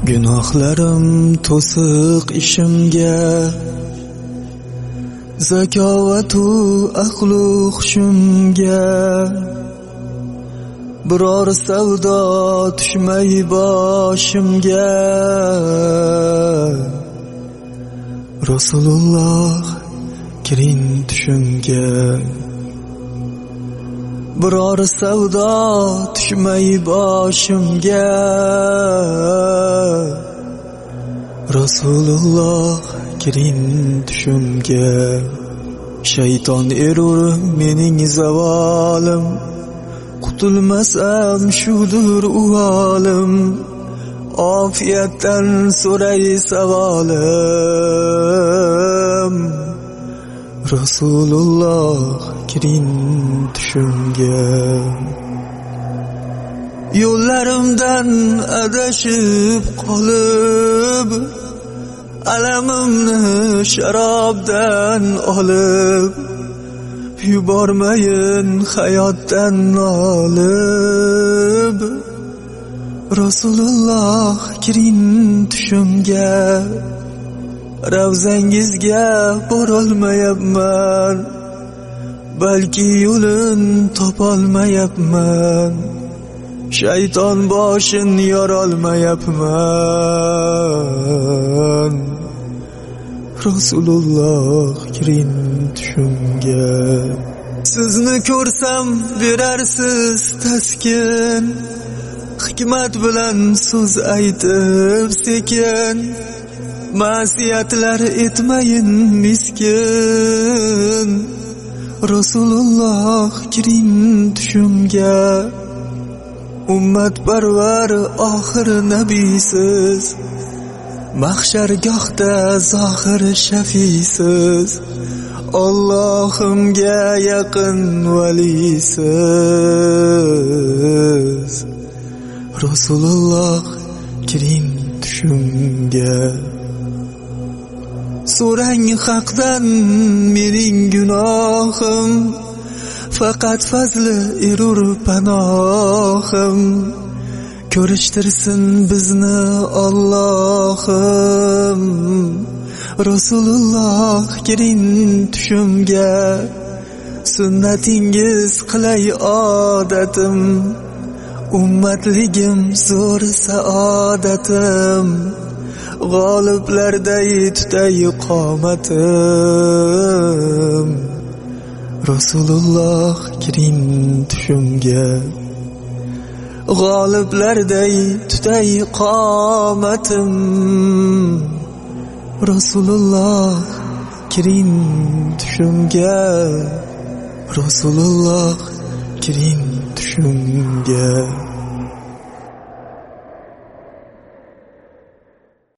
Gunohlarim to'siq ishimga, zakovatu aqlu hushimga, biror savdo tushmay boshimga. Rasululloh kiring tushimga, biror savdo tushmay boshimga. Rasululloh kiring tushimga. Shayton erur mening zavolim, qutulmasam shudur uvolim. Ofiyatdan so'ray savolim. Rasululloh kiring tushimga. Yo'llarimdan adashib qolib, alamimni sharobdan olib, yubormayin hayotdan nolib. Rasululloh kiring tushimga. Ravzangizga borolmayapman, balki yo'lin topolmayapman. Shayton boshin yorolmayapman. Rasululloh kiring tushimga. Sizni ko'rsam berarsiz taskin, hikmat bilan so'z aytib sekin. Ma'siyatlar etmayin miskin. Rasululloh kiring tushimga. Ummat parvar oxir nabiysiz, mahshargohda zohir shafisiz. Allohimga yaqin valisiz. Rasululloh kiring tushimga. So'rang haqdan mening gunohim, faqat fazli erur panohim. Ko'rishtirsin bizni Allohim. Rasululloh kiring tushimga. Sunnatingiz qilay odatim, ummatligim zo'r saodatim. G'oliblarday tutay qomatim. Rasululloh kiring tushimga. G'oliblarday tutay qomatim. Rasululloh kiring tushimga. Rasululloh kiring tushimga.